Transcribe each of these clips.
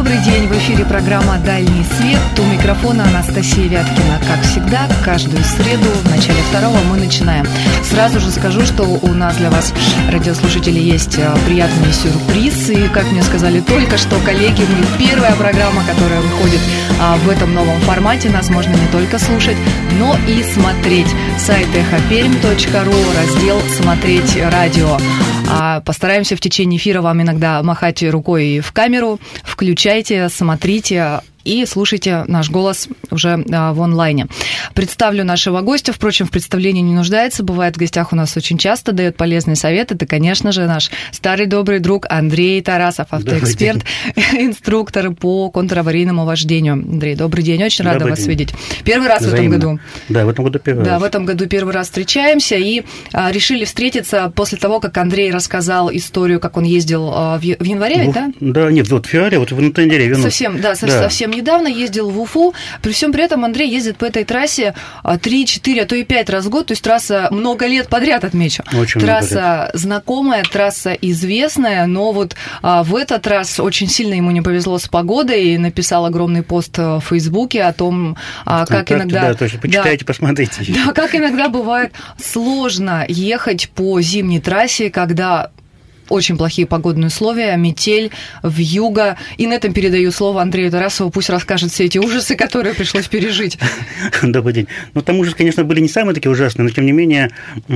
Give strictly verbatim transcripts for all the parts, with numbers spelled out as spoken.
Добрый день, в эфире программа «Дальний свет». У микрофона Анастасия Вяткина. Как всегда, каждую среду в начале второго мы начинаем. Сразу же скажу, что у нас для вас, радиослушатели, есть приятный сюрприз. И, как мне сказали только что коллеги, мы первая программа, которая выходит в этом новом формате. Нас можно не только слушать, но и смотреть. Сайт эхо пермь точка ру, раздел «Смотреть радио». Постараемся в течение эфира вам иногда махать рукой в камеру. Включайте, смотрите и слушайте наш голос уже в онлайне. Представлю нашего гостя. Впрочем, в представлении не нуждается. Бывает в гостях у нас очень часто, дает полезный совет. Это, конечно же, наш старый добрый друг Андрей Тарасов, автоэксперт, инструктор по контраварийному вождению. Андрей, добрый день. Очень рада вас день. видеть. Первый раз Взаимно. в этом году. Да, в этом году первый да, раз. в этом году первый раз встречаемся и а, решили встретиться после того, как Андрей рассказал историю, как он ездил а, в, в январе, в, да? Да, нет, вот в феврале, вот в этой неделе вернулся. Совсем, да, да, совсем недавно ездил в Уфу. При всем при этом Андрей ездит по этой трассе три-четыре, а то и пять раз в год. То есть трасса много лет подряд, отмечу. Очень трасса знакомая, трасса известная, но вот а, в этот раз очень сильно ему не повезло с погодой. И написал огромный пост в Фейсбуке о том, а, как иногда... Да, точно. Почитайте, да, посмотрите. Да, как иногда бывает сложно ехать по зимней трассе, когда... очень плохие погодные условия, метель, вьюга. И на этом передаю слово Андрею Тарасову, пусть расскажет все эти ужасы, которые пришлось пережить. Добрый день. Ну, там ужасы, конечно, были не самые такие ужасные, но, тем не менее,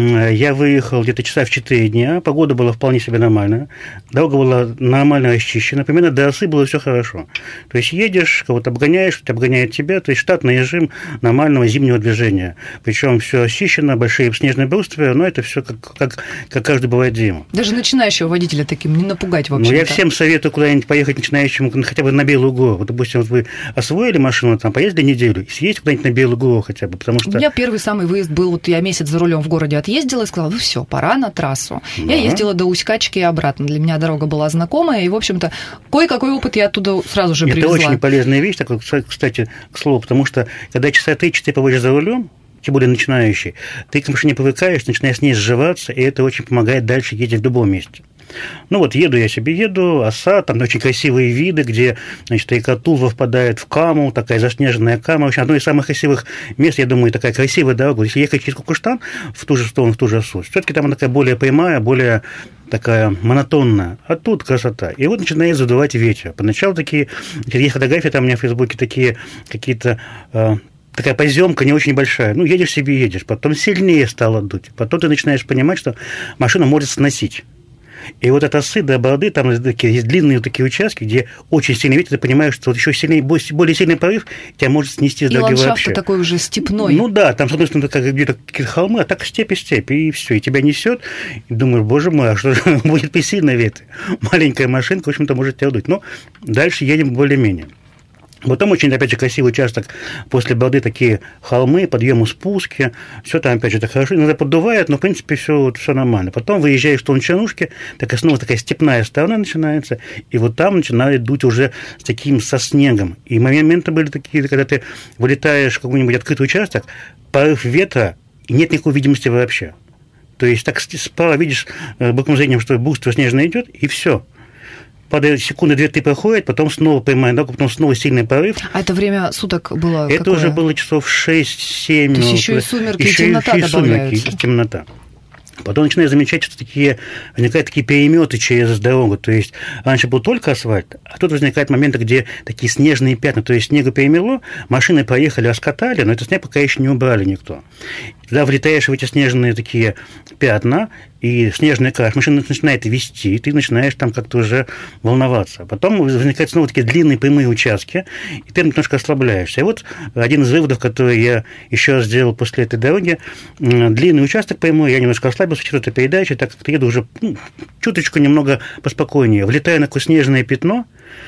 я выехал где-то часа в четыре дня, погода была вполне себе нормальная, дорога была нормально расчищена, примерно до осы было все хорошо. То есть едешь, кого-то обгоняешь, кто-то обгоняет тебя, то есть штатный режим нормального зимнего движения. Причем все расчищено, большие снежные брустверы, но это все как, как, как каждый бывает зиму. Даже начинающего водителя таким не напугать вообще. Ну, я всем советую куда-нибудь поехать начинающему, хотя бы на Белую гору. Вот, допустим, вот вы освоили машину, там, поездили неделю, и съездите куда-нибудь на Белую гору хотя бы, потому что... У меня первый самый выезд был, вот я месяц за рулем в городе отъездила и сказала, ну все, пора на трассу. Да. Я ездила до Усть-Качки и обратно. Для меня дорога была знакомая, и, в общем-то, кое-какой опыт я оттуда сразу же привезла. Это очень полезная вещь, такой, кстати, к слову, потому что, когда часа три-четыре проводишь за рулем, тем более начинающий, ты к машине привыкаешь, начинаешь с ней сживаться, и это очень помогает дальше ездить в любом месте. Ну вот еду я себе, еду, оса, там очень красивые виды, где, значит, река Тулва впадает в Каму, такая заснеженная Кама. В общем, одно из самых красивых мест, я думаю, такая красивая дорога. Если ехать через Кукуштан в ту же сторону, в ту же осу, все-таки там она такая более прямая, более такая монотонная, а тут красота. И вот начинает задувать ветер. Поначалу такие, есть фотографии там у меня в Фейсбуке, такие какие-то... такая поземка не очень большая. Ну, едешь себе, едешь. Потом сильнее стало дуть. Потом ты начинаешь понимать, что машина может сносить. И вот от осы до Борды, там такие, есть длинные вот такие участки, где очень сильный ветер, ты понимаешь, что вот еще сильнее, более сильный порыв тебя может снести с дороги вообще. И ландшафт такой уже степной. Ну да, там, с одной стороны, как где-то какие-то холмы, а так степь и степь, и все, и тебя несет. И думаешь, боже мой, а что же будет при сильном ветре? Маленькая машинка, в общем-то, может тебя удуть. Но дальше едем более-менее. Потом очень, опять же, красивый участок после Борды, такие холмы, подъемы, спуски, все там, опять же, так хорошо, иногда поддувает, но, в принципе, все, вот, все нормально. Потом выезжаешь в Тончанушки, такая снова такая степная сторона начинается, и вот там начинает дуть уже с таким, со снегом. И моменты были такие, когда ты вылетаешь в какой-нибудь открытый участок, порыв ветра, и нет никакой видимости вообще. То есть так справа видишь боковым зрением, что буство снежное идет, и все. Падает секунды две-три проходит, потом снова поймает дорогу, потом снова сильный порыв. А это время суток было Это какое? уже было часов шесть-семь. То есть еще и сумерки, еще и темнота еще и добавляются. Сумерки, и темнота. Потом начинаю замечать, что такие, возникают такие переметы через дорогу. То есть раньше был только асфальт, а тут возникают моменты, где такие снежные пятна. То есть снега перемело, машины проехали, раскатали, но этот снег пока еще не убрали никто. И тогда влетаешь в эти снежные такие пятна, и снежный краш, машина начинает вести, и ты начинаешь там как-то уже волноваться. Потом возникают снова такие длинные прямые участки, и ты немножко ослабляешься. И вот один из выводов, который я еще раз сделал после этой дороги, длинный участок прямой, я немножко ослабился в четвертой передаче, так как еду уже ну, чуточку немного поспокойнее. Влетаю на такое снежное пятно,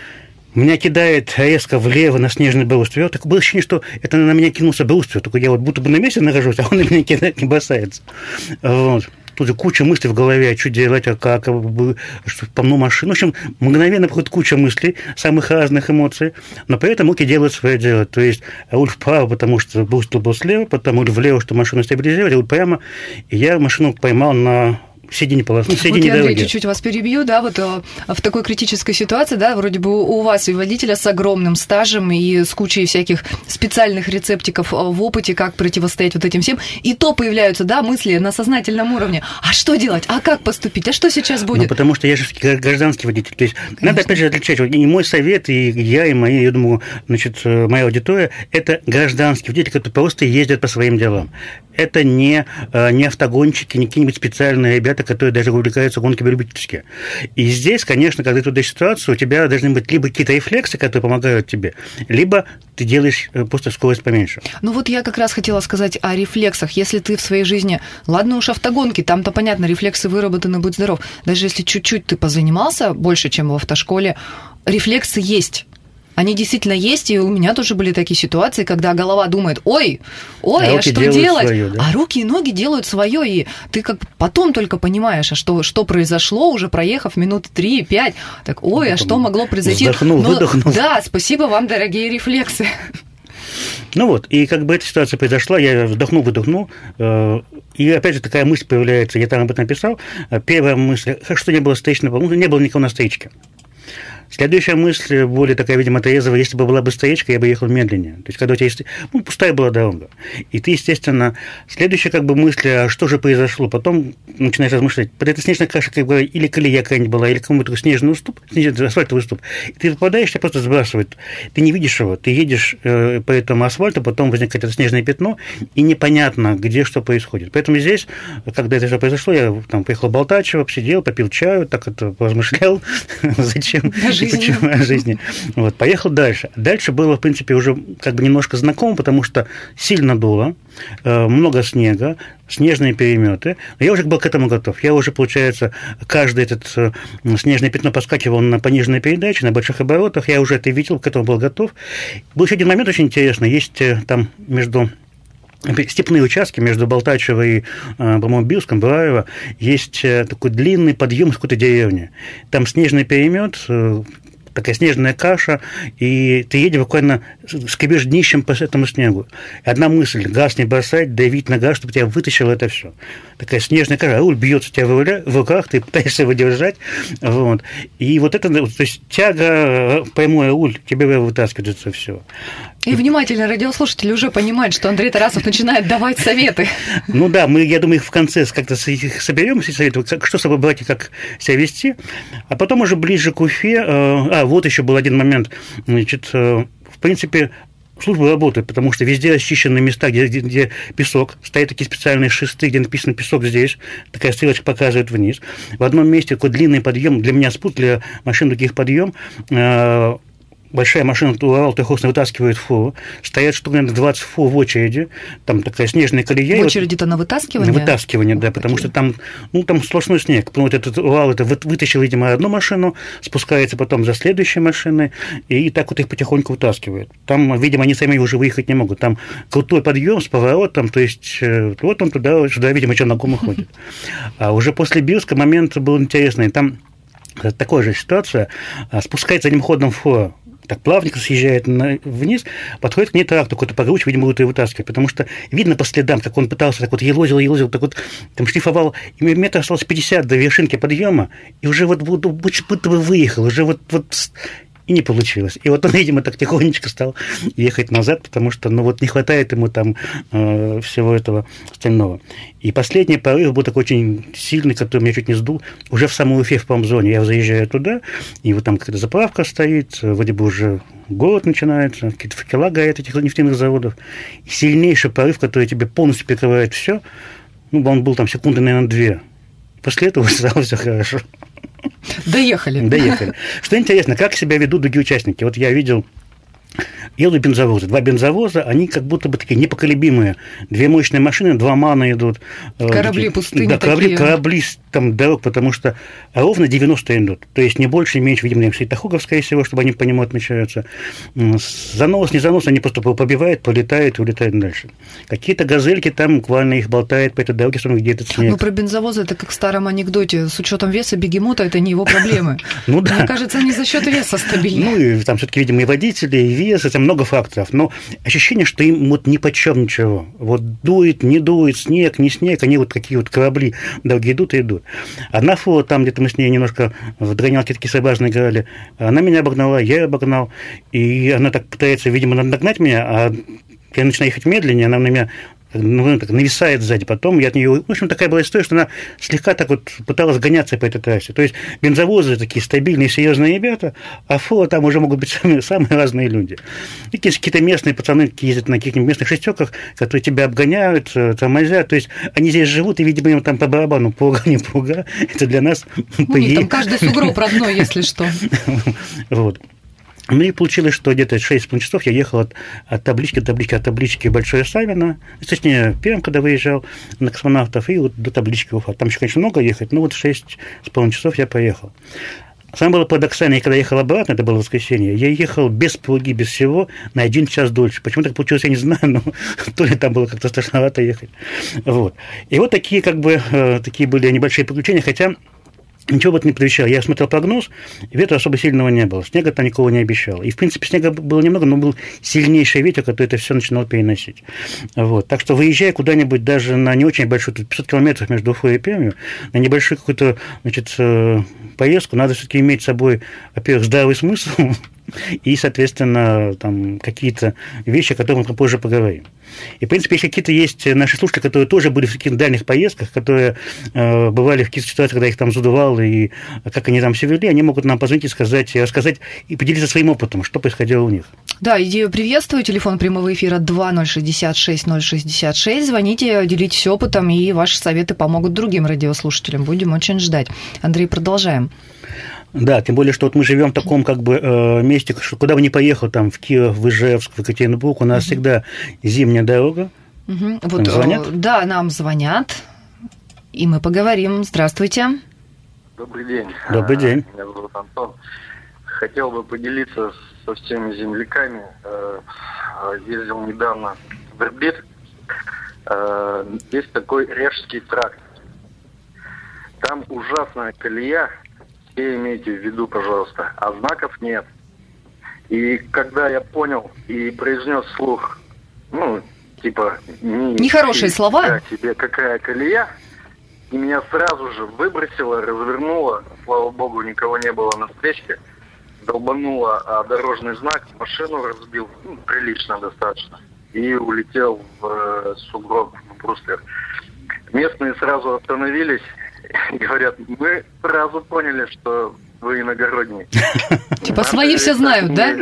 меня кидает резко влево на снежный бруствер. Так было ощущение, что это на меня кинулся бруствер. Только я вот будто бы на месте нахожусь, а он на меня кидает, не бросается. Вот. Тут же куча мыслей в голове, а что делать, а как, что помну машину. В общем, мгновенно приходит куча мыслей, самых разных эмоций, но при этом руки делают свое дело. То есть руль вправо, потому что бустер был слева, потом руль влево, что машину стабилизировать, руль прямо. И я машину поймал на середине полосы, ну, в середине вот я, дороги. Андрей, чуть-чуть вас перебью, да, вот в такой критической ситуации, да, вроде бы у вас и водителя с огромным стажем и с кучей всяких специальных рецептиков в опыте, как противостоять вот этим всем, и то появляются, да, мысли на сознательном уровне. А что делать? А как поступить? А что сейчас будет? Ну, потому что я же гражданский водитель. То есть Конечно. Надо, опять же, отличать. И мой совет, и я, и мои, я думаю, значит, моя аудитория, это гражданский водитель, который просто ездит по своим делам. Это не, не автогонщики, не какие-нибудь специальные ребята, которые даже увлекаются гонками любительские. И здесь, конечно, когда ты туда ситуацию, у тебя должны быть либо какие-то рефлексы, которые помогают тебе, либо ты делаешь просто скорость поменьше. Ну вот я как раз хотела сказать о рефлексах. Если ты в своей жизни, ладно уж автогонки, там-то понятно, рефлексы выработаны, будь здоров. Даже если чуть-чуть ты позанимался больше, чем в автошколе, рефлексы есть. Они действительно есть, и у меня тоже были такие ситуации, когда голова думает, ой, ой, а, а что делать? Своё, да? А руки и ноги делают свое, и ты как потом только понимаешь, а что, что произошло, уже проехав минуты три-пять, так, ой, а что могло произойти? Вздохнул, Но, выдохнул. Да, спасибо вам, дорогие рефлексы. Ну вот, и как бы эта ситуация произошла, я вдохнул, выдохнул, и опять же такая мысль появляется, я там об этом написал, первая мысль, что не было встречного, ну, не было никого на встречке. Следующая мысль, более такая, видимо, трезвая, если бы была бы встречка, я бы ехал медленнее. То есть, когда у тебя есть... Ну, пустая была дорога. И ты, естественно... Следующая, как бы, мысль, а что же произошло? Потом начинаешь размышлять. Под этой снежной кашей, как бы, или колея какая-нибудь была, или какой-то снежный уступ, снежный асфальтовый уступ. И ты попадаешь, тебя просто сбрасывает. Ты не видишь его. Ты едешь э, по этому асфальту, потом возникает это снежное пятно, и непонятно, где что происходит. Поэтому здесь, когда это все произошло, я там поехал в Болтачево, посидел, попил чаю, так это размышлял, зачем... Почему о жизни. Вот, поехал дальше. Дальше было, в принципе, уже как бы немножко знакомо, потому что сильно дуло, много снега, снежные переметы. Но я уже был к этому готов. Я уже, получается, каждый этот снежное пятно поскакивал на пониженной передаче, на больших оборотах. Я уже это видел, к этому был готов. Был еще один момент очень интересный. Есть там между... степные участки между Болтачево и, по-моему, Бирском, Бараево, есть такой длинный подъем с какой-то деревни. Там снежный перемет, такая снежная каша, и ты едешь буквально, скребешь днищем по этому снегу. Одна мысль – газ не бросать, давить на газ, чтобы тебя вытащило это все. Такая снежная каша, руль бьется у тебя в руках, ты пытаешься его держать. Вот. И вот это, то есть тяга, прямой руль, тебе вытаскивает это все. И внимательно радиослушатели уже понимают, что Андрей Тарасов начинает давать советы. Ну да, мы, я думаю, их в конце как-то соберем, эти советы, как, что с собой брать и как себя вести. А потом уже ближе к Уфе... А, вот еще был один момент. Значит, в принципе, служба работает, потому что везде расчищены места, где, где, где песок. Стоят такие специальные шесты, где написано «песок здесь». Такая стрелочка показывает вниз. В одном месте такой длинный подъем. Для меня спут, для машин таких подъем. Большая машина Урал Трехосная вытаскивает фуру, стоят штук, наверное, двадцать фур в очереди, там такая снежная колея. В очереди-то на вытаскивание? На вытаскивание, да, потому что там, ну, там сплошной снег. Вот этот Урал это вытащил, видимо, одну машину, спускается потом за следующей машиной, и так вот их потихоньку вытаскивает. Там, видимо, они сами уже выехать не могут. Там крутой подъем с поворотом, то есть вот он туда, сюда, видимо, челноком ходит. А уже после Бирска момент был интересный. Там такая же ситуация. Спускается одним ходом фура, так плавненько съезжает на, вниз, подходит к ней трактор какой-то погрузчик, видимо, будет ее вытаскивать, потому что видно по следам, как он пытался, так вот елозил, елозил, так вот там шлифовал, и метр осталось пятьдесят до вершинки подъема, и уже вот будто, будто бы выехал, уже вот, вот и не получилось. И вот он, видимо, так тихонечко стал ехать назад, потому что, ну, вот не хватает ему там э, всего этого остального. И последний порыв был такой очень сильный, который меня чуть не сдул, уже в самой Уфе, в промзоне. Я заезжаю туда, и вот там какая-то заправка стоит, вроде бы уже город начинается, какие-то факела горят этих нефтяных заводов. И сильнейший порыв, который тебе полностью перекрывает все, ну, он был там секунды, наверное, две. После этого стало все хорошо. Доехали. Доехали. Что интересно, как себя ведут другие участники? Вот я видел, едут бензовозы. Два бензовоза, они как будто бы такие непоколебимые. Две мощные машины, два мана идут. Корабли пустыни да, корабли, такие. корабли там дорог, потому что ровно девяносто идут. То есть не больше, не меньше, видимо, светофоров, скорее всего, чтобы они по нему отмечаются. Занос, не занос, они просто побивают, полетают и улетают дальше. Какие-то газельки там буквально их болтают по этой дороге, где этот снег. Ну, про бензовозы это как в старом анекдоте. С учетом веса бегемота это не его проблемы. Ну да. Мне кажется, они за счет веса стабильны. Ну, и там все-таки, видимо, и водители, и вес, и там много факторов, но ощущение, что им вот ни почем ничего. Вот дует, не дует, снег, не снег, они вот какие вот корабли долго идут и идут. Одна фура, там где-то мы с ней немножко в догонялки такие сообразные играли, она меня обогнала, я ее обогнал, и она так пытается, видимо, нагнать меня, а я начинаю ехать медленнее, она на меня ну, так, нависает сзади. Потом я от нее... В общем, такая была история, что она слегка так вот пыталась гоняться по этой трассе. То есть бензовозы такие стабильные, серьезные ребята, а фура там уже могут быть самые, самые разные люди. И какие-то местные пацаны ездят на каких-нибудь местных шестерках, которые тебя обгоняют, тормозят. То есть они здесь живут, и, видимо, им там по барабану пуга, не пуга. Это для нас... У них там каждый сугроб родной, если что. Вот. Ну и получилось, что где-то шесть с половиной часов я ехал от, от таблички до таблички, от таблички Большое Савино, точнее, первым, когда выезжал на космонавтов, и вот до таблички Уфа. Там еще, конечно, много ехать, но вот шесть с половиной часов я поехал. Самое было парадоксально, когда я ехал обратно, это было воскресенье, я ехал без пуги, без всего, на один час дольше. Почему так получилось, я не знаю, но то ли там было как-то страшновато ехать. Вот. И вот такие, как бы, такие были небольшие приключения, хотя... Ничего вот не предвещало. Я смотрел прогноз, ветра особо сильного не было. Снега там никого не обещало. И, в принципе, снега было немного, но был сильнейший ветер, который это все начинал переносить. Вот. Так что, выезжая куда-нибудь даже на не очень большую, тут пятьсот километров между Уфой и Пермью, на небольшую какую-то, значит, поездку, надо все-таки иметь с собой, во-первых, здравый смысл и, соответственно, там какие-то вещи, о которых мы позже поговорим. И, в принципе, если какие-то есть наши слушатели, которые тоже были в каких-то дальних поездках, которые э, бывали в каких-то ситуациях, когда их там задувало, и как они там все вели, они могут нам позвонить и сказать, рассказать и поделиться своим опытом, что происходило у них. Да, идею приветствую. Телефон прямого эфира два ноль шестьдесят шесть ноль шестьдесят шесть. Звоните, делитесь опытом, и ваши советы помогут другим радиослушателям. Будем очень ждать. Андрей, продолжаем. Да, тем более, что вот мы живем в таком как бы месте, что куда бы ни поехал, там в Киев, в Ижевск, в Екатеринбург, у нас uh-huh. всегда зимняя дорога. Uh-huh. Вот, нам звонят? Да, нам звонят, и мы поговорим. Здравствуйте. Добрый день. Добрый день. Меня зовут Антон. Хотел бы поделиться со всеми земляками. Ездил недавно в Ирбит. Есть такой Режский тракт. Там ужасная колея. Все имейте в виду, пожалуйста, а знаков нет. И когда я понял и произнес вслух, ну, типа... Не Нехорошие слова? Тебе какая колея, и меня сразу же выбросило, развернуло, слава богу, никого не было на встречке, долбануло а дорожный знак, машину разбил, ну, прилично достаточно, и улетел в э, сугроб, в бруствер. Местные сразу остановились, и говорят, мы сразу поняли, что вы иногородние. Типа свои все знают, да?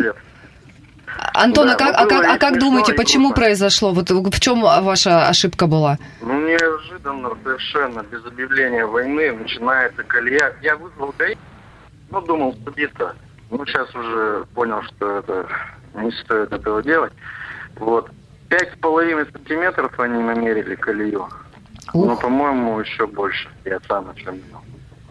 Антон, а как думаете, почему произошло? Вот в чем ваша ошибка была? Ну, неожиданно совершенно, без объявления войны, начинается колея. Я вызвал ГАИ, ну, думал, судиться. Ну, сейчас уже понял, что это не стоит этого делать. Вот. Пять с половиной сантиметров они намерили колею. Ух. Ну, по-моему, еще больше. Я сам о чем знал.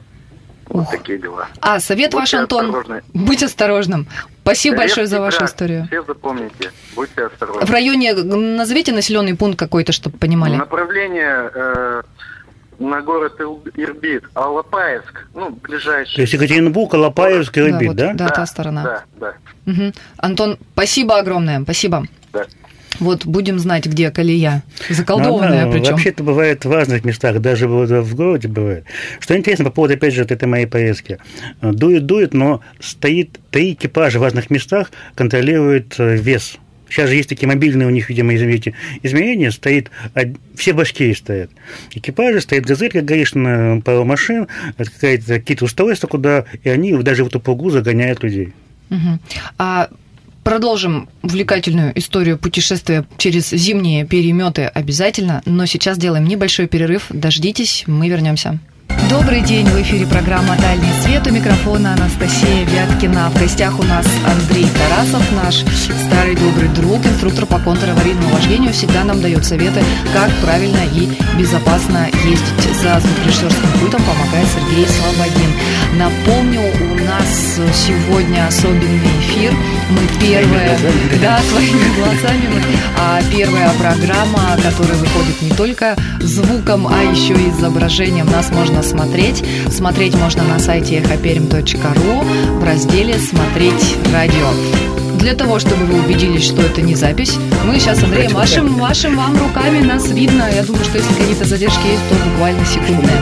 Вот такие дела. А, совет будьте ваш, Антон, осторожны. Будь осторожным. Спасибо Режский большое за вашу тракт. Историю. Все запомните, будьте осторожны. В районе, назовите населенный пункт какой-то, чтобы понимали. Направление э, на город Ирбит, Алапаевск, ну, ближайший. То есть Екатеринбург, Алапаевск, Ирбит, да? Вот, да, да, та сторона. Да, да. Угу. Антон, спасибо огромное, спасибо. Да. Вот будем знать, где колея. Заколдованная, ну, причем. Вообще это бывает в разных местах, даже в городе бывает. Что интересно по поводу, опять же, вот этой моей поездки. Дует, дует, но стоит три экипажа в разных местах, контролирует вес. Сейчас же есть такие мобильные у них, видимо, извините, измерения, стоит, все башки стоят. Экипажи, стоит газель, как говоришь, на пару машин, какие-то устройства куда, и они даже в эту пугу загоняют людей. Угу. А продолжим увлекательную историю путешествия через зимние переметы обязательно, но сейчас делаем небольшой перерыв. Дождитесь, мы вернемся. Добрый день, в эфире программа «Дальний свет», у микрофона Анастасия Вяткина. В гостях у нас Андрей Тарасов, наш старый добрый друг, инструктор по контраварийному вождению, всегда нам дает советы, как правильно и безопасно ездить. За звукорежиссерским пультом помогает Сергей Слободин. Напомню, у нас сегодня особенный эфир. Мы первая, да, своими глазами мы, а первая программа, которая выходит не только звуком, а еще и изображением. Нас можно смотреть. Смотреть можно на сайте эхо пермь точка ру в разделе «Смотреть радио». Для того, чтобы вы убедились, что это не запись, мы сейчас, Андрей, машем, машем вам руками, нас видно. Я думаю, что если какие-то задержки есть, то буквально секундные.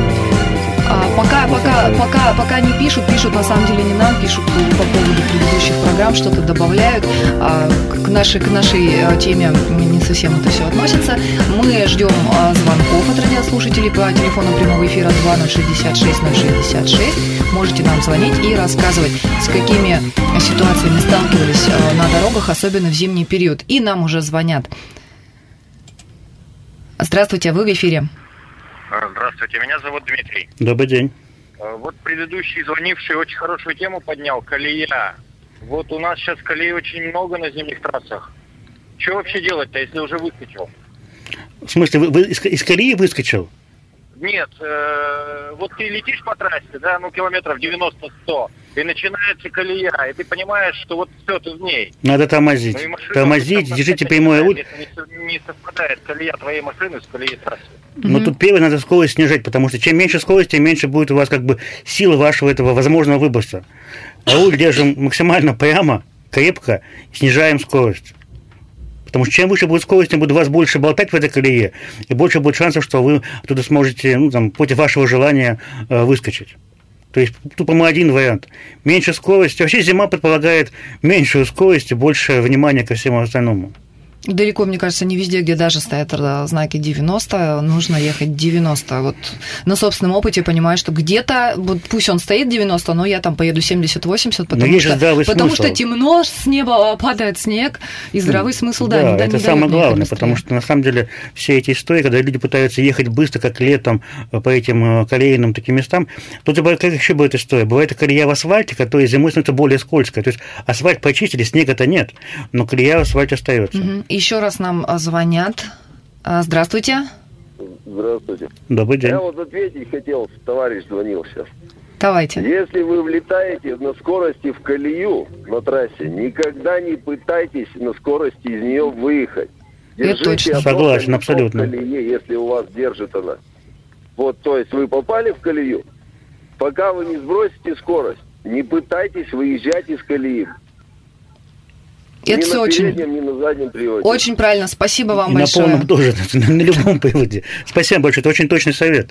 А пока, пока, пока, пока не пишут, пишут на самом деле не нам, пишут по поводу предыдущих программ, что-то добавляют. А к нашей, к нашей теме не совсем это все относится. Мы ждем звонков от радиослушателей по телефону прямого эфира два ноль шестьдесят шесть ноль шестьдесят шесть. Можете нам звонить и рассказывать, с какими ситуациями сталкивались на дорогах, особенно в зимний период. И нам уже звонят. Здравствуйте, вы в эфире. Здравствуйте, меня зовут Дмитрий. Добрый день. Вот предыдущий звонивший очень хорошую тему поднял, колея. Вот у нас сейчас колеи очень много на зимних трассах. Что вообще делать-то, если уже выскочил? В смысле, вы, вы из, из колеи выскочил? Нет, э, вот ты летишь по трассе, да, ну километров девяносто-сто, и начинается колея, и ты понимаешь, что вот все, ты в ней. Надо тормозить. Ну, машину, тормозить, держите прямой руль. Если не совпадает колея твоей машины с колеей трассы. Но mm-hmm. тут первое, надо скорость снижать, потому что чем меньше скорости, тем меньше будет у вас как бы силы вашего этого возможного выброса. Руль держим максимально прямо, крепко, снижаем скорость. Потому что чем выше будет скорость, тем будет вас больше болтать в этой колее, и больше будет шансов, что вы оттуда сможете, ну, там, против вашего желания э, выскочить. То есть, тупо мы один вариант. Меньше скорости. Вообще зима предполагает меньшую скорость и больше внимания ко всему остальному. Далеко, мне кажется, не везде, где даже стоят знаки девяносто, нужно ехать девяносто. Вот на собственном опыте понимаю, что где-то, вот пусть он стоит девяносто, но я там поеду семьдесят-восемьдесят, потому, что, потому что темно, с неба падает снег, и здравый смысл, да, да, не, это не самое главное, потому что, на самом деле, все эти истории, когда люди пытаются ехать быстро, как летом, по этим колейным таким местам, тут как еще бывает история. Бывает колея в асфальте, которая зимой становится более скользкой. То есть асфальт почистили, снега-то нет, но колея в асфальте остается. Угу. Еще раз нам звонят. Здравствуйте. Здравствуйте. Добрый день. Я вот ответить хотел, товарищ звонил сейчас. Давайте. Если вы влетаете на скорости в колею на трассе, никогда не пытайтесь на скорости из нее выехать. Это точно. Согласен, абсолютно. В колее, если у вас держит она. Вот, то есть вы попали в колею, пока вы не сбросите скорость, не пытайтесь выезжать из колеи. Это ни все на очень, переднем, ни на заднем приводе. Очень правильно. Спасибо вам и большое. На полном тоже, на, на любом приводе. Спасибо большое. Это очень точный совет.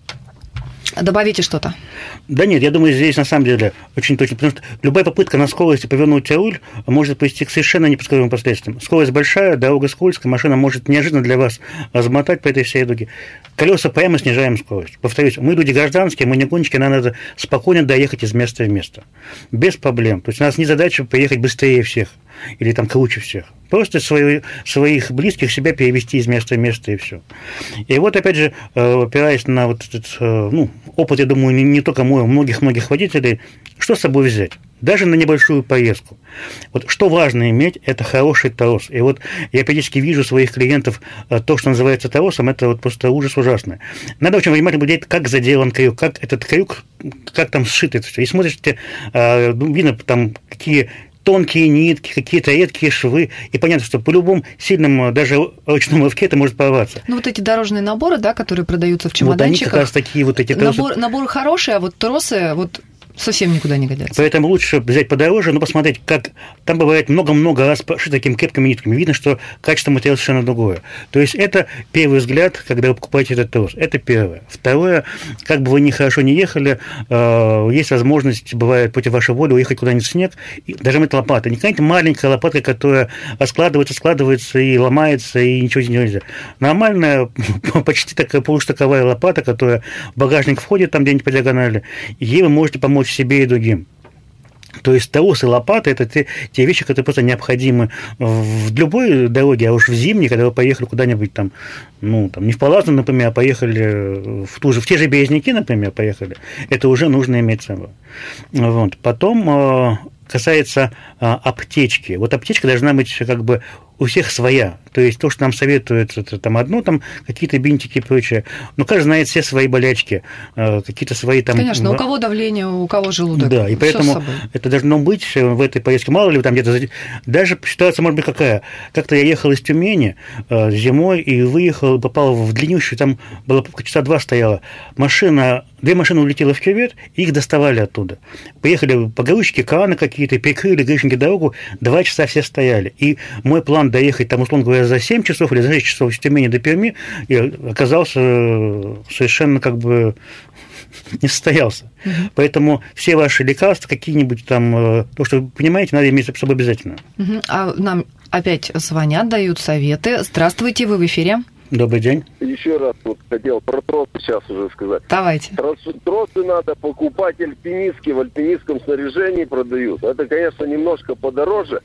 Добавите что-то. Да нет, я думаю, здесь на самом деле очень точно, потому что любая попытка на скорости повернуть руль может привести к совершенно непредсказуемым последствиям. Скорость большая, дорога скользкая, машина может неожиданно для вас размотать по этой всей дуге. Колеса прямо снижаем скорость. Повторюсь, мы люди гражданские, мы не гонщики, нам надо спокойно доехать из места в место. Без проблем. То есть у нас не задача поехать быстрее всех или там круче всех. Просто свои, своих близких себя перевести из места в место и все. И вот, опять же, опираясь на вот этот, ну, опыт, я думаю, не, не только мой, у многих-многих водителей, что с собой взять? Даже на небольшую поездку. Вот что важно иметь, это хороший торос. И вот я периодически вижу своих клиентов, то, что называется торосом, это вот просто ужас ужасный. Надо очень внимательно глядеть, как заделан крюк, как этот крюк, как там сшито это все. И смотрите, видно там какие тонкие нитки, какие-то редкие швы, и понятно, что по любому сильному, даже ручному рывке это может порваться. Ну, вот эти дорожные наборы, да, которые продаются в чемоданчиках. Вот они как раз такие вот эти тросы. Набор, набор хороший, а вот тросы, вот совсем никуда не годятся. Поэтому лучше взять подороже, но посмотреть, как там бывает много-много раз пошито такими крепкими нитками. Видно, что качество материала совершенно другое. То есть это первый взгляд, когда вы покупаете этот трос. Это первое. Второе, как бы вы ни хорошо не ехали, есть возможность, бывает, против вашей воли уехать куда-нибудь в снег, и даже это лопата. Не какая-нибудь маленькая лопатка, которая складывается, складывается и ломается, и ничего сделать нельзя. Нормальная, почти такая полуштаковая лопата, которая в багажник входит там где-нибудь по диагонали, ей вы можете помочь себе и другим. То есть торос и лопата – это те, те вещи, которые просто необходимы в любой дороге, а уж в зимней, когда вы поехали куда-нибудь там, ну, там, не в Палазну, например, а поехали в, ту же, в те же Березники, например, поехали, это уже нужно иметь с собой. Вот. Потом касается аптечки. Вот аптечка должна быть как бы у всех своя. То есть то, что нам советуют, это там одно, там какие-то бинтики и прочее. Но каждый знает все свои болячки, какие-то свои там... Конечно, у кого давление, у кого желудок. Да, и поэтому это должно быть в этой поездке. Мало ли там где-то... Даже ситуация может быть какая. Как-то я ехал из Тюмени зимой и выехал, попал в длиннющую, там было часа два стояло. Машина, две машины улетела в кювет, и их доставали оттуда. Поехали погрузчики, краны какие-то, перекрыли гаишники дорогу, два часа все стояли. И мой план доехать там, условно говоря, за семь часов или за шесть часов из Тюмени до Перми оказался совершенно как бы не состоялся. Угу. Поэтому все ваши лекарства, какие-нибудь там, то, что вы понимаете, надо иметь с собой обязательно. Угу. А нам опять звонят, дают советы. Здравствуйте, вы в эфире. Добрый день. Еще раз вот хотел про тросы сейчас уже сказать. Давайте. Тросы, тросы надо покупать альпинистские, в альпинистском снаряжении продают. Это, конечно, немножко подороже.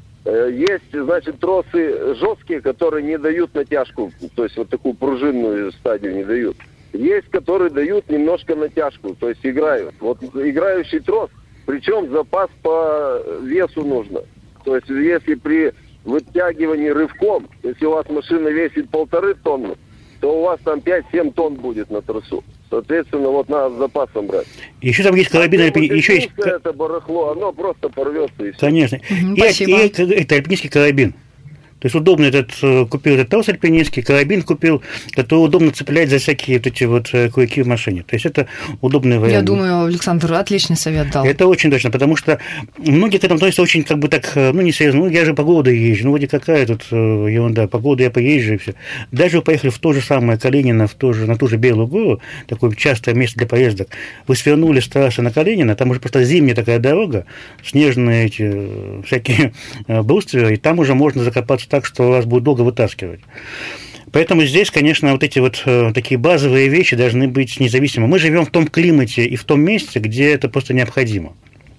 Есть, значит, тросы жесткие, которые не дают натяжку, то есть вот такую пружинную стадию не дают. Есть, которые дают немножко натяжку, то есть играют. Вот играющий трос, причем запас по весу нужно. То есть если при вытягивании рывком, если у вас машина весит полторы тонны, то у вас там пять-семь тонн будет на тросу. Соответственно, вот надо с запасом брать. Еще там есть карабин, а альпини... еще есть... Это барахло, оно просто порвется и все. Конечно. Угу, и, спасибо. И, и это альпинистский карабин. То есть удобно этот, купил этот трос альпинистский, карабин купил, который удобно цеплять за всякие вот эти вот кое-какие в машине. То есть это удобный вариант. Я думаю, Александр отличный совет дал. Это очень точно, потому что многие к этому относятся очень как бы так, ну, не серьезно. Ну, я же погода езжу, ну, вроде какая тут ерунда, погода, я поезжу и все. Даже вы поехали в то же самое Калинина, в то же, на ту же Белую гору, такое частое место для поездок, вы свернули с трассы на Калинина, там уже просто зимняя такая дорога, снежные эти всякие брустверы, и там уже можно закопаться так, что вас будет долго вытаскивать. Поэтому здесь, конечно, вот эти вот э, такие базовые вещи должны быть независимы. Мы живем в том климате и в том месте, где это просто необходимо.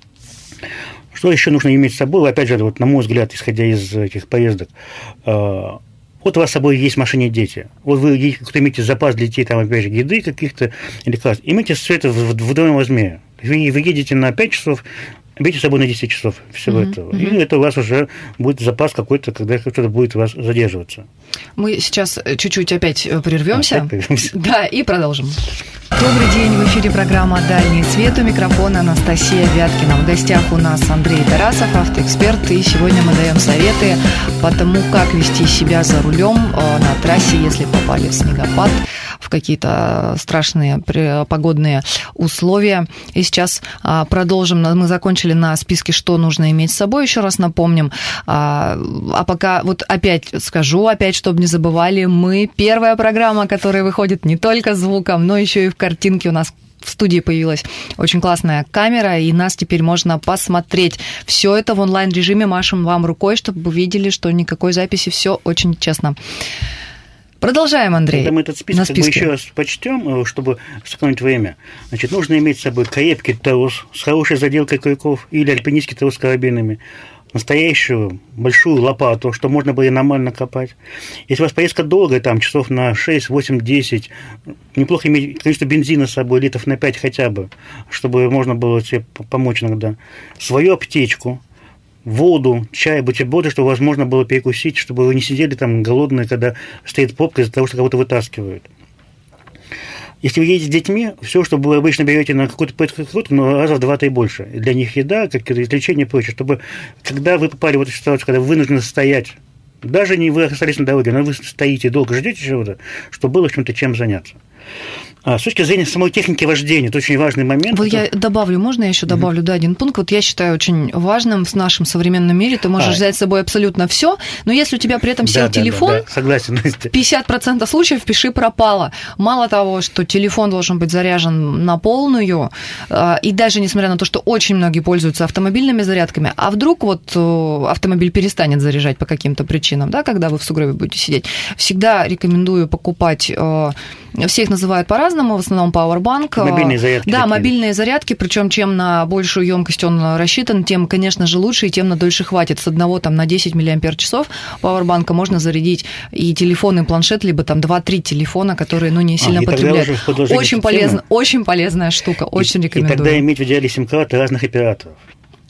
Что еще нужно иметь с собой? Опять же, вот, на мой взгляд, исходя из этих поездок, э, вот у вас с собой есть в машине дети. Вот вы кто имеете запас для детей, там, опять же, еды каких-то, лекарств. Имейте все это в, в двойном размере. Вы, вы едете на пять часов, берите с собой на десять часов всего mm-hmm. этого. И это у вас уже будет запас какой-то, когда кто-то будет у вас задерживаться. Мы сейчас чуть-чуть опять прервемся. Опять прервемся. Да, и продолжим. Добрый день, в эфире программа «Дальний свет», у микрофона Анастасия Вяткина. В гостях у нас Андрей Тарасов, автоэксперт, и сегодня мы даем советы по тому, как вести себя за рулем на трассе, если попали в снегопад, в какие-то страшные погодные условия. И сейчас продолжим. Мы закончили на списке, что нужно иметь с собой, еще раз напомним. А пока вот опять скажу, опять, чтобы не забывали, мы первая программа, которая выходит не только звуком, но еще и в картинке. У нас в студии появилась очень классная камера, и нас теперь можно посмотреть. Все это в онлайн-режиме, машем вам рукой, чтобы вы видели, что никакой записи, все очень честно. Продолжаем, Андрей. Когда мы этот список как бы еще раз почтем, чтобы сэкономить время, значит, нужно иметь с собой крепкий трос с хорошей заделкой крюков или альпинистский трос с карабинами, настоящую большую лопату, чтобы можно было нормально копать. Если у вас поездка долгая, там часов на шесть, восемь, десять, неплохо иметь количество бензина с собой, литров на пять хотя бы, чтобы можно было себе помочь иногда. Свою аптечку, воду, чай, бутерброды, чтобы возможно было перекусить, чтобы вы не сидели там голодные, когда стоит пробка из-за того, что кого-то вытаскивают. Если вы едете с детьми, все, что вы обычно берете на какую-то поездку, но раза в два-три больше. Для них еда, какие-то развлечения и прочее, чтобы, когда вы попали в эту ситуацию, когда вы вынуждены стоять, даже не вы остались на дороге, но вы стоите и долго ждете чего-то, чтобы было чем-то чем заняться. А с точки зрения самой техники вождения, это очень важный момент. Вот это... я добавлю, можно я еще добавлю, mm-hmm. да, один пункт. Вот я считаю очень важным в нашем современном мире. Ты можешь а. взять с собой абсолютно все, но если у тебя при этом сел да, телефон, да, да, согласен. пятьдесят процентов случаев пиши пропало. Мало того, что телефон должен быть заряжен на полную, и даже несмотря на то, что очень многие пользуются автомобильными зарядками, а вдруг вот автомобиль перестанет заряжать по каким-то причинам, да, когда вы в сугробе будете сидеть, всегда рекомендую покупать, все их называют по-разному, в основном Powerbank. Мобильные зарядки. Да, такие. Мобильные зарядки, причем чем на большую емкость он рассчитан, тем, конечно же, лучше, и тем на дольше хватит. С одного там на десять миллиампер-часов Powerbank можно зарядить и телефон, и планшет, либо там два-три телефона, которые, ну, не сильно а, потребляют. Очень полезно, очень полезная штука, очень и, рекомендую. И тогда иметь в идеале сим-карты разных операторов.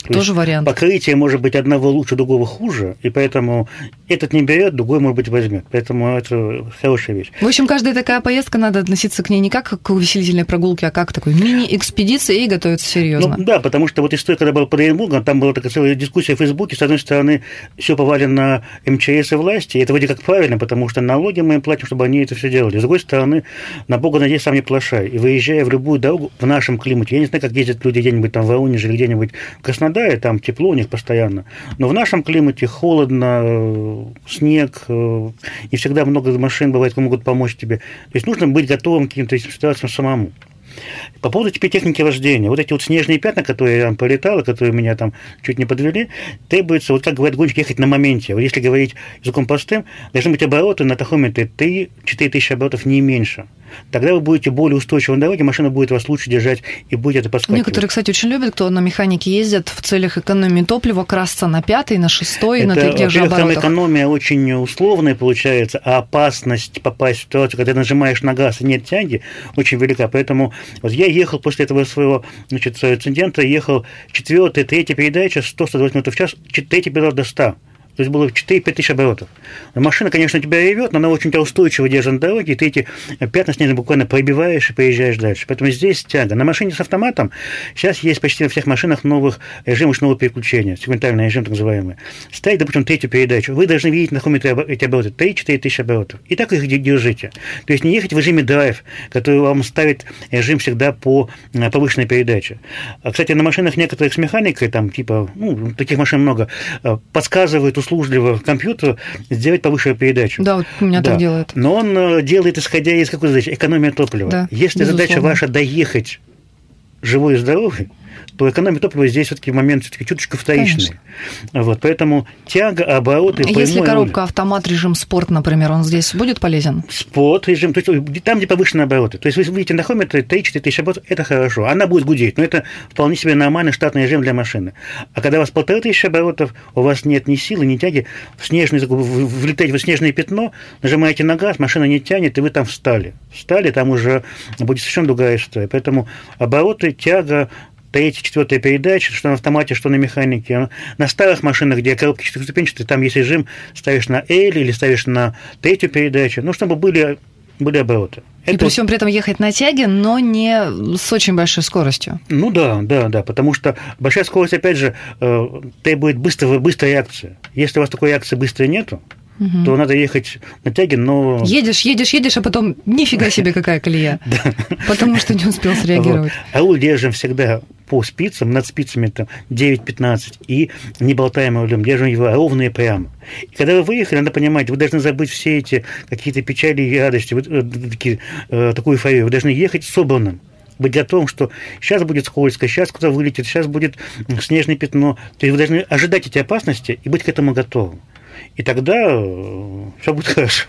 Тоже вариант. Покрытие может быть одного лучше, другого хуже, и поэтому этот не берет, другой, может быть, возьмет. Поэтому это хорошая вещь. В общем, каждая такая поездка, надо относиться к ней не как к увеселительной прогулке, а как к такой мини-экспедиции и готовиться серьезно. Ну, да, потому что вот история, когда была под Оренбургом, там была такая целая дискуссия в Фейсбуке. С одной стороны, все повалено на эм че эс и власти, и это вроде как правильно, потому что налоги мы им платим, чтобы они это все делали. С другой стороны, на Бога надеюсь, сам не плашай. И выезжая в любую дорогу в нашем климате, я не знаю, как ездят люди где-нибудь там в Воронеже или где-нибудь в Краснодаре, там тепло у них постоянно, но в нашем климате холодно, снег, не всегда много машин бывает, которые могут помочь тебе. То есть нужно быть готовым к каким-то ситуациям самому. По поводу теперь техники вождения. Вот эти вот снежные пятна, которые я там полетал, и которые меня там чуть не подвели, требуется, вот как говорят гонщики, ехать на моменте. Вот если говорить языком простым, должны быть обороты на тахометре три-четыре тысячи оборотов, не меньше. Тогда вы будете более устойчивы на дороге, машина будет вас лучше держать и будет это подскакивать. Некоторые, кстати, очень любят, кто на механике ездят в целях экономии топлива, красться на пятый, на шестой, это, на тех же оборотах. Там экономия очень условная получается, а опасность попасть в ситуацию, когда ты нажимаешь на газ и нет тяги, очень велика. Поэтому вот я ехал после этого своего, значит, инцидента, ехал четвертая, третья передача, сто-сто двадцать километров в час, третья передача до ста. То есть было четыре-пять тысяч оборотов. Машина, конечно, тебя ревет, но она очень устойчиво держит на дороге, и ты эти пятна снежные буквально пробиваешь и поезжаешь дальше. Поэтому здесь тяга. На машине с автоматом сейчас есть почти на всех машинах новых режим ручного переключения, сегментальный режим так называемый. Ставить, допустим, третью передачу. Вы должны видеть на тахометре эти обороты три-четыре тысячи оборотов. И так их держите. То есть не ехать в режиме драйв, который вам ставит режим всегда по повышенной передаче. А, кстати, на машинах некоторых с механикой, там типа, ну, таких машин много, подсказывают услужливо компьютеру сделать повыше передачу. Да, вот у меня да. так делает. Но он делает, исходя из какой задачи? Экономия топлива. Да, Если безусловно. задача ваша доехать живой и здоровый, то экономия топлива здесь все-таки момент все-таки чуточку вторичный. Вот, поэтому тяга, обороты... Если коробка руль. Автомат, режим спорт, например, он здесь будет полезен? Спорт, режим, то есть там, где повышенные обороты. То есть вы видите на тахометре три-четыре тысячи оборотов, это хорошо. Она будет гудеть, но это вполне себе нормальный штатный режим для машины. А когда у вас полторы тысячи оборотов, у вас нет ни силы, ни тяги, в снежный, вы влетаете в снежное пятно, нажимаете на газ, машина не тянет, и вы там встали. Встали, там уже будет совершенно другая история. Поэтому обороты, тяга, третья, четвертая передача, что на автомате, что на механике. На старых машинах, где коробки четырехступенчатые, там есть режим, ставишь на L или ставишь на третью передачу, ну, чтобы были, были обороты. И это... при всем при этом ехать на тяге, но не с очень большой скоростью. Ну да, да, да, потому что большая скорость, опять же, требует быстрой, быстрой реакции. Если у вас такой реакции быстрой нету, угу. то надо ехать на тяге, но... Едешь, едешь, едешь, а потом нифига себе какая колея, потому что не успел среагировать. А руль держим всегда по спицам, над спицами там девять-пятнацать, и не болтаем рулем, держим его ровно и прямо. И когда вы выехали, надо понимать, вы должны забыть все эти какие-то печали и радости, вот, такие, такую эйфорию, вы должны ехать собранным. Быть готовым, что сейчас будет скользко, сейчас кто-то вылетит, сейчас будет снежное пятно. То есть вы должны ожидать эти опасности и быть к этому готовым. И тогда все будет хорошо.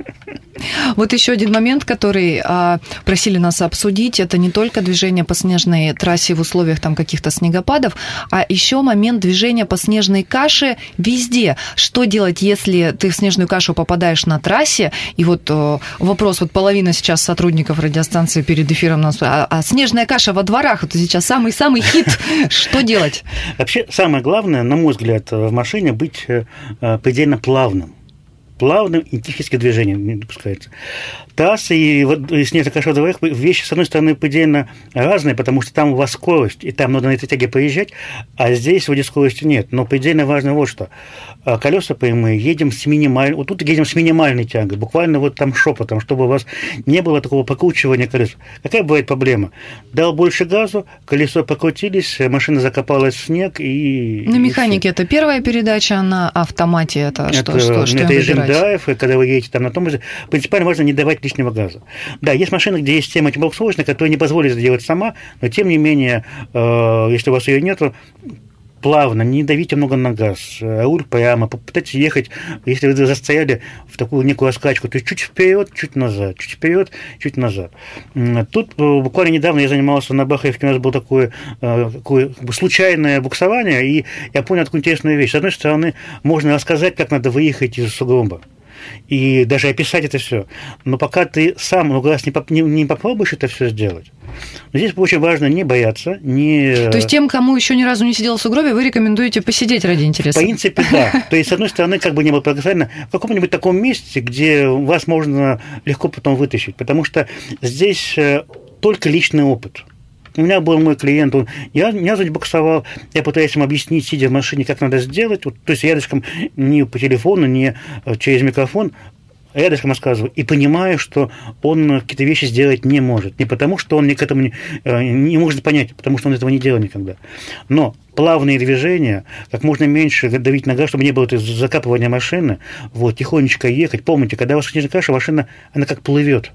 Вот еще один момент, который а, просили нас обсудить, это не только движение по снежной трассе в условиях там каких-то снегопадов, а еще момент движения по снежной каше везде. Что делать, если ты в снежную кашу попадаешь на трассе? И вот а, вопрос, вот половина сейчас сотрудников радиостанции перед эфиром нас, а, а снежная каша во дворах, это сейчас самый-самый хит. Что делать? Вообще, самое главное, на мой взгляд, в машине быть предельно плавным. Плавным и техническим движением не допускается. Трасса и, и снежная каша во дворах вещи, с одной стороны, предельно разные, потому что там у вас скорость, и там надо на этой тяге поезжать, а здесь вроде скорости нет. Но предельно важно вот что. Колеса прямые, едем с минимальной... Вот тут едем с минимальной тягой, буквально вот там шепотом, чтобы у вас не было такого покручивания колес. Какая бывает проблема? Дал больше газу, колесо покрутились, машина закопалась в снег и... На механике и это первая передача, на автомате это, это что, что, что это режим драйв, и когда вы едете там на том же... Принципиально важно не давать лишнего газа. Да, есть машины, где есть система антиблоксовочная, которая не позволит это делать сама, но тем не менее, э, если у вас ее нету, плавно, не давите много на газ, руль прямо, попытайтесь ехать, если вы застояли в такую некую раскачку, то есть чуть вперед, чуть назад, чуть вперед, чуть назад. Тут буквально недавно я занимался на Бахаевке, у нас было такое, такое как бы случайное буксование, и я понял такую интересную вещь. С одной стороны, можно рассказать, как надо выехать из сугроба. и даже описать это все. Но пока ты сам на глаз не, поп- не, не попробуешь это все сделать, но здесь очень важно не бояться, не... То есть тем, кому еще ни разу не сидел в сугробе, вы рекомендуете посидеть ради интереса? В принципе, да. То есть, с одной стороны, как бы не было парадоксально, в каком-нибудь таком месте, где вас можно легко потом вытащить, потому что здесь только личный опыт. У меня был мой клиент, он, я, меня забуксовал, я пытаюсь ему объяснить, сидя в машине, как надо сделать, вот, то есть рядышком не по телефону, не через микрофон, рядышком рассказываю, и понимаю, что он какие-то вещи сделать не может. Не потому, что он к этому не, не может понять, потому что он этого не делал никогда. Но плавные движения, как можно меньше давить на газ, чтобы не было закапывания машины, вот, тихонечко ехать. Помните, когда у вас снежная каша, машина, она как плывет.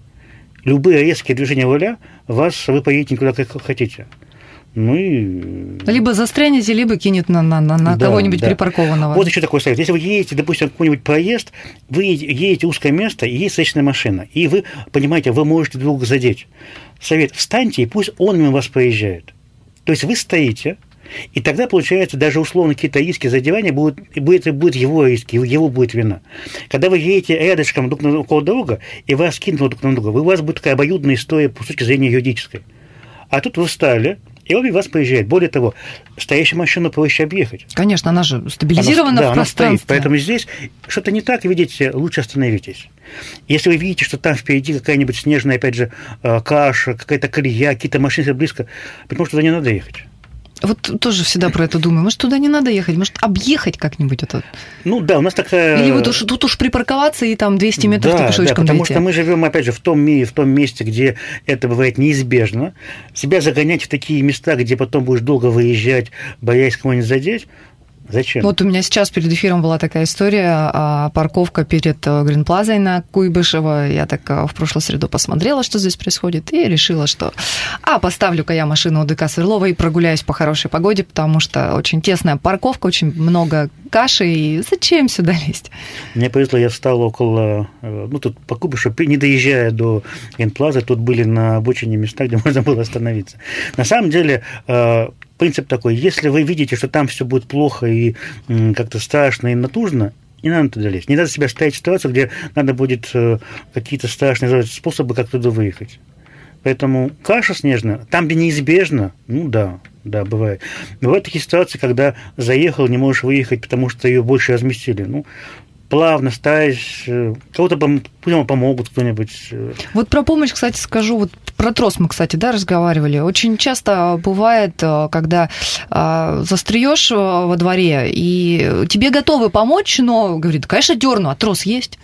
Любые резкие движения руля, вас, вы поедете никуда, как хотите. Ну и... Либо застрянете, либо кинет на, на, на, на да, кого-нибудь да. припаркованного. Вот еще такой совет. Если вы едете, допустим, какой-нибудь проезд, вы едете в узкое место, и есть встречная машина, и вы понимаете, вы можете друг друга задеть. Совет: встаньте, и пусть он мимо вас проезжает. То есть вы стоите, и тогда, получается, даже условно какие-то риски задевания будут, будет, будет его риски, его будет вина. Когда вы едете рядышком друг на около друга, и вас кинут друг на друга, у вас будет такая обоюдная история с точки зрения юридической. А тут вы встали, и обе вас проезжают. Более того, стоящую машину проще объехать. Конечно, она же стабилизирована она, в да, пространстве. Она стоит, поэтому здесь что-то не так, видите, лучше остановитесь. Если вы видите, что там впереди какая-нибудь снежная, опять же, каша, какая-то колея, какие-то машины близко, потому что туда не надо ехать. Вот тоже всегда про это думаю. Может, туда не надо ехать? Может, объехать как-нибудь это? Ну да, у нас такая... Или вот уж, тут уж припарковаться и там двести метров да, пешочком да, потому дойти. что мы живем, опять же, в том мире, в том месте, где это бывает неизбежно. Себя загонять в такие места, где потом будешь долго выезжать, боясь кого-нибудь задеть, зачем? Вот у меня сейчас перед эфиром была такая история, парковка перед Гринплазой на Куйбышево. Я так в прошлую среду посмотрела, что здесь происходит, и решила, что а, поставлю-ка я машину у ДК Сверлова и прогуляюсь по хорошей погоде, потому что очень тесная парковка, очень много каши, и зачем сюда лезть? Мне повезло, я встал около, ну, тут по Куйбышеву, не доезжая до Гринплазы, тут были на обочине места, где можно было остановиться. На самом деле... Принцип такой: если вы видите, что там все будет плохо и как-то страшно и натужно, не надо туда лезть. Не надо себя ставить в ситуацию, где надо будет какие-то страшные способы как туда выехать. Поэтому каша снежная, там, где неизбежно, ну да, да, бывает. Бывают такие ситуации, когда заехал, не можешь выехать, потому что ее больше разместили. Ну, плавно, стараясь, кого-то пусть помогут, кто-нибудь. Вот про помощь, кстати, скажу, вот про трос мы, кстати, да, разговаривали. Очень часто бывает, когда застряешь во дворе, и тебе готовы помочь, но, говорит, конечно, дерну, а трос есть.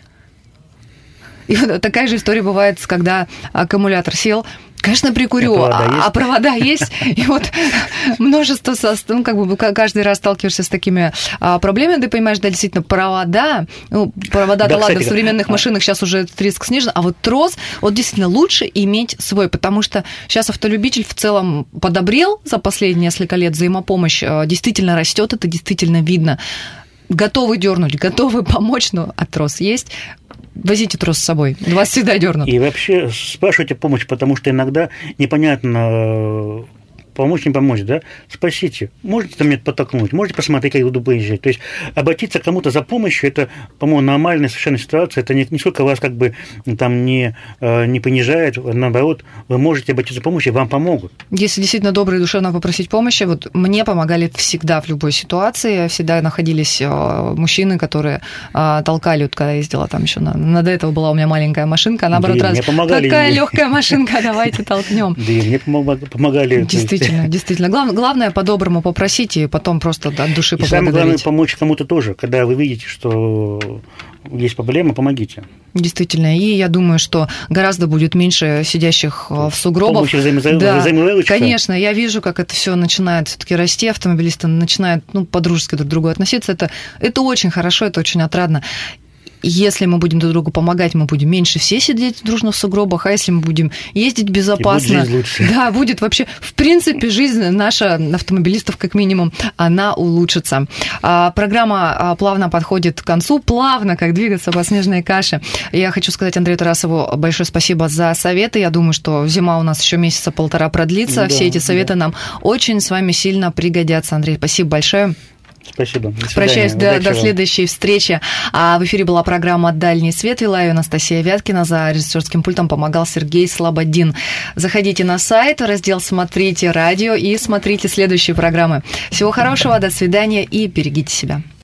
И вот такая же история бывает, когда аккумулятор сел. Конечно, прикурю, а провода, а, а провода есть. И вот множество, ну, как бы каждый раз сталкиваешься с такими а, проблемами, ты понимаешь, да, действительно, провода, ну, провода, да, да ладно, в современных а... машинах сейчас уже этот риск снижен, а вот трос, вот действительно лучше иметь свой, потому что сейчас автолюбитель в целом подобрел за последние несколько лет, взаимопомощь действительно растет, это действительно видно. Готовы дернуть, готовы помочь, но а трос есть. Возите трос с собой, вас всегда дернут. И вообще спрашивайте помощь, потому что иногда непонятно, помочь, не помочь, да? Спасите. Можете там меня подтолкнуть, можете посмотреть, как я буду поезжать. То есть обратиться к кому-то за помощью, это, по-моему, нормальная совершенно ситуация, это не, не сколько вас как бы там не, не понижает, наоборот, вы можете обратиться за помощью, вам помогут. Если действительно добро и душевно попросить помощи, вот мне помогали всегда в любой ситуации, всегда находились мужчины, которые толкали, вот когда я ездила там еще, на, на до этого была у меня маленькая машинка, наоборот, да, раз, помогали, такая легкая машинка, давайте толкнем. Да, мне помогали. Действительно. Действительно, действительно. Глав, главное по-доброму попросить и потом просто от души поблагодарить. И самое главное помочь кому-то тоже, когда вы видите, что есть проблема, помогите. Действительно, и я думаю, что гораздо будет меньше сидящих в сугробах. Помощь взаимо- да, взаимовыручка. Конечно, я вижу, как это все начинает все-таки расти, автомобилисты начинают, ну, по-дружески друг к другу относиться. Это, это очень хорошо, это очень отрадно. Если мы будем друг другу помогать, мы будем меньше все сидеть дружно в сугробах, а если мы будем ездить безопасно, будет жизнь лучше. Да, будет вообще, в принципе, жизнь наша, автомобилистов как минимум, она улучшится. А, программа плавно подходит к концу, плавно, как двигаться по снежной каше. Я хочу сказать Андрею Тарасову большое спасибо за советы. Я думаю, что зима у нас еще месяца полтора продлится. Да, все эти советы да. нам очень с вами сильно пригодятся. Андрей, спасибо большое. Спасибо. До Прощаюсь до, до следующей встречи. А в эфире была программа «Дальний свет». Вела ее Анастасия Вяткина. За режиссерским пультом помогал Сергей Слободин. Заходите на сайт, раздел «Смотрите радио» и смотрите следующие программы. Всего хорошего, до свидания и берегите себя.